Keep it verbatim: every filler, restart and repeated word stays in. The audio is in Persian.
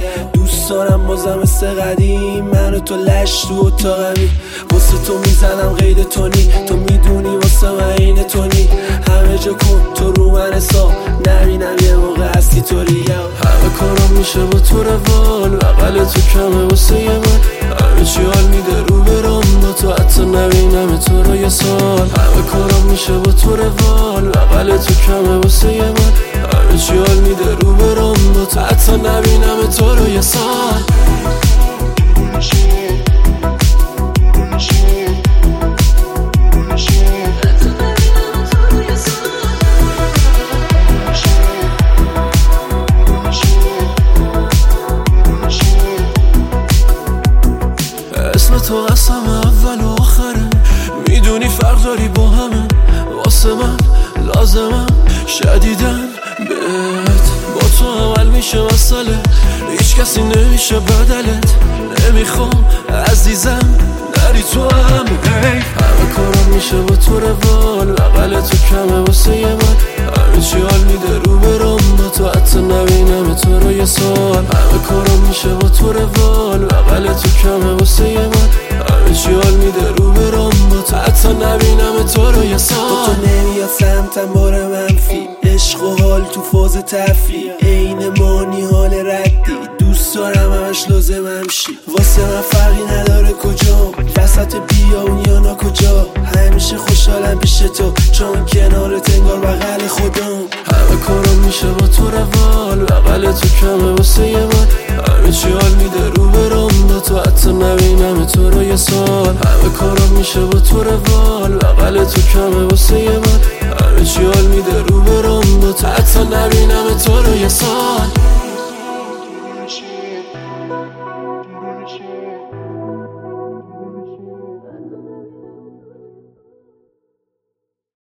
دوست دارم بازم مثل قدیم من و تو لش تو اتاقمی، واسه تو میزنم غیر تو نی، تو میدونی واسه من این تو نی، همه جا کن تو رو من حساب نبینم یه موقع هستی طوریم، همه کارم میشه با تو روال بغل تو کمه واسه یه من، همه چی حال میده رو برام با تو حتی نبینم تو رو یه سال، همه کارم میشه با تو روال بغل تو کمه واسه یه من، همه چی حال میده رو برام با تو حتی نبینم تو رو یه سال. اسم تو قسم اول و آخره، میدونی فرق داری با همه، واسه من لازمم شدیدن بهت، با تو عمل میشه مسئله، هیچ کسی نمیشه بدلت، نمیخوام عزیزم نری تو هم همه کارم میشه با تو روال بغل تو کمه واسه یه من، همه چی حال میده رو برام با تو حتی نبینم تو رو یه سال، همه کارم میشه با تو روال بغل تو کمه واسه یه من، همه چی حال میده رو برام با تو حتی نبینم تو رو یه سال. با تو نمیاد سمتم بار منفی، عشق و حال تو فاز تفریح، عین مانی حال ردی، دوست دارم همش لازمم شی، واسه من فرقی نداره کجا وسط بیاون یا نا کجا، همیشه خوشحالم پیش تو چون کنارت انگار بغل خودم، همه کارم میشه با تو روال بغل تو کمه واسه یه من، همه چی حال میده رو برام با تو حتی نبینم تو رو یه سال، همه کارم میشه با تو روال بغل تو کمه واسه یه من، همه چی حال میده رو برام با تو حتی